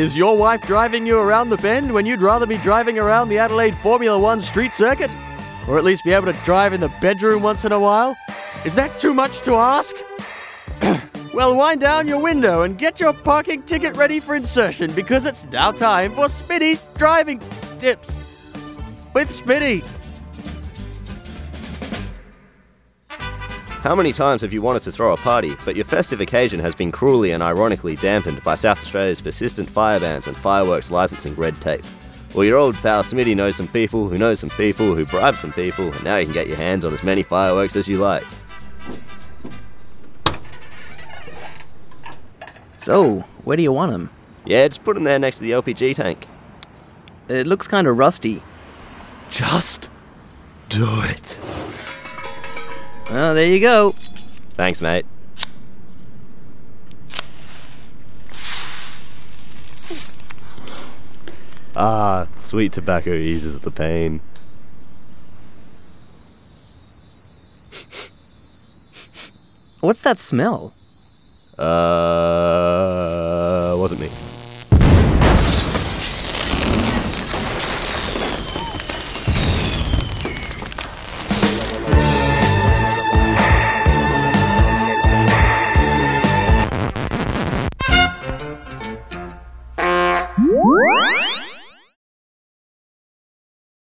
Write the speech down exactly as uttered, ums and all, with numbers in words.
Is your wife driving you around the bend when you'd rather be driving around the Adelaide Formula One street circuit? Or at least be able to drive in the bedroom once in a while? Is that too much to ask? Well, wind down your window and get your parking ticket ready for insertion, because it's now time for Smitty's Driving Tips with Smitty. How many times have you wanted to throw a party, but your festive occasion has been cruelly and ironically dampened by South Australia's persistent fire bans and fireworks licensing red tape? Well, your old pal Smitty knows some people who know some people who bribe some people, and now you can get your hands on as many fireworks as you like. So, where do you want them? Yeah, just put them there next to the L P G tank. It looks kind of rusty. Just do it. Well, there you go. Thanks, mate. Ah, sweet tobacco eases the pain. What's that smell? Uh, wasn't me.